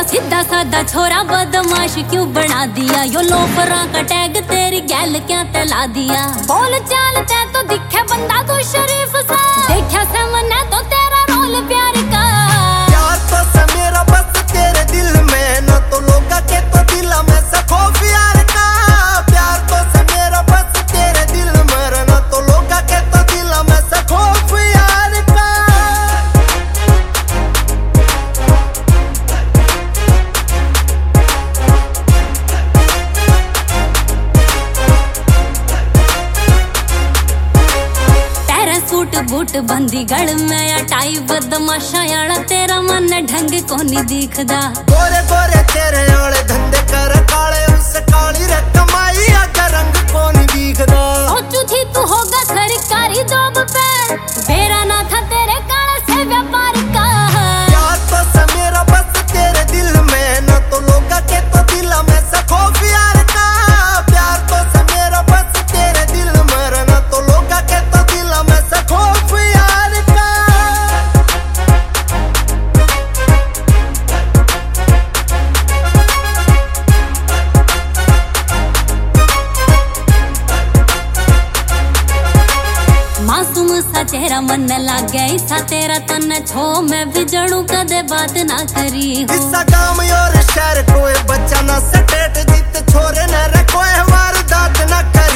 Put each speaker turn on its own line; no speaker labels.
सीधा साधा छोरा बदमाश क्यों बना दिया, यो लोफरा का टैग तेरी गैल क्या तला दिया। बोल चाल ते तो दिखे बंदा तू शरीफ सा, देखा से मने तो तेरा रोल प्यार का।
प्यार तो से मेरा बस तेरे दिल में, न तो लोगा के तो दिल में से खौफ यार का। प्यार तो से मेरा बस तेरे दिल में, न तो लोगा के तो दिल में से खौफ यार का।
सूट बूट बंदी गल में अटाई बदमाशा याड़ा, तेरा मन ढंग को नहीं दिखदा।
गोरे गोरे तेरे आले धंधे कर काले, उससे काली रे कमाई आजा रंग को नहीं दिखदा।
सोचू थी तू होगा सरकारी जॉब पे, मेरा ना था तेरे काले से व्यापार का।
प्यार तो से मेरा बस तेरे दिल में, न तो लोगा के तो दिल में से खौफ यार का। प्यार तो से मेरा बस तेरे दिल में, न तो लोगा के तो दिल में से खौफ यार का।
मासूम सा चेहरा मन लागे ऐसा तेरा तन छो, मैं भी जड़ू कदे बात ना करी हो।
इसा गांव और शहर कोई बच्चा ना सटेट, जित छोरे न रखोए वारदात न करे।